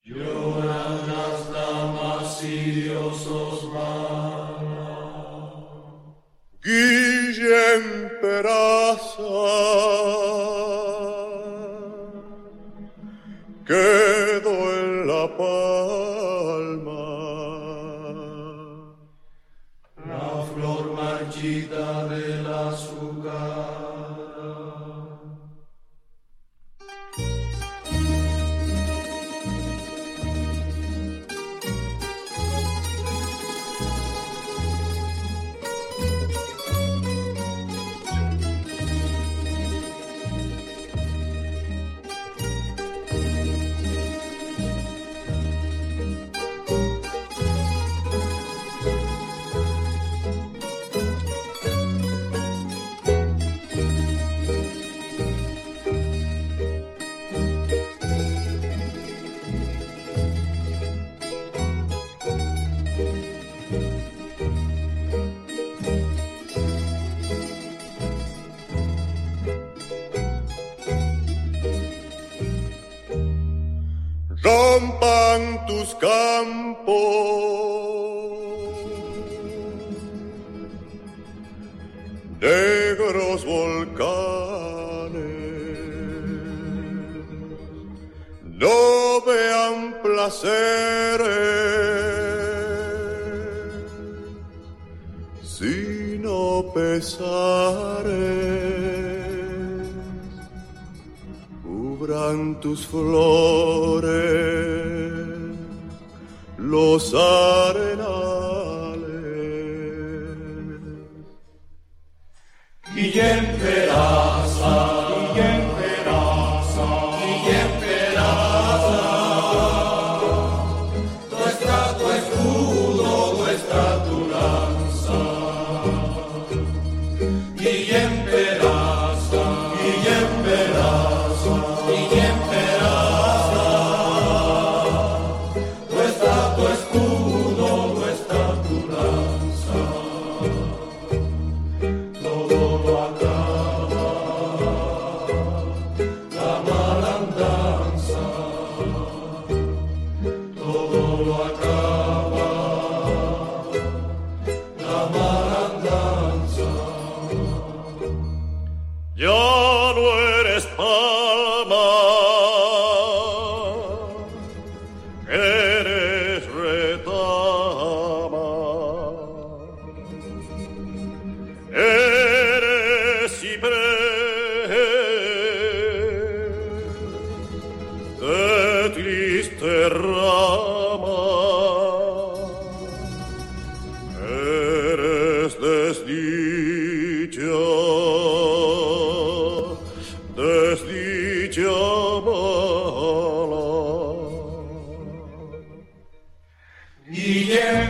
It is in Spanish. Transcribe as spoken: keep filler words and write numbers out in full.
Lloran las damas y Dios os manda. Guillem Peraza quedó en La Palma. La flor marchita de la azúcar. Rompan tus campos, negros volcanes, no vean placeres, sino pesares. Cubran tus flores los arenales. Guillem Peraza, Guillem Peraza, Guillem Peraza. Tu está tu escudo, tu está tu lanza. Guillem Peraza, Guillem Peraza, Guillem Peraza. Tu está tu escudo, tu está tu lanza. Todo lo acaba la malandanza. Todo lo acaba la malandanza. Ya no eres palma, eres retama, eres ciprés de triste rama, eres desdicha. Desdicha mala. Guillem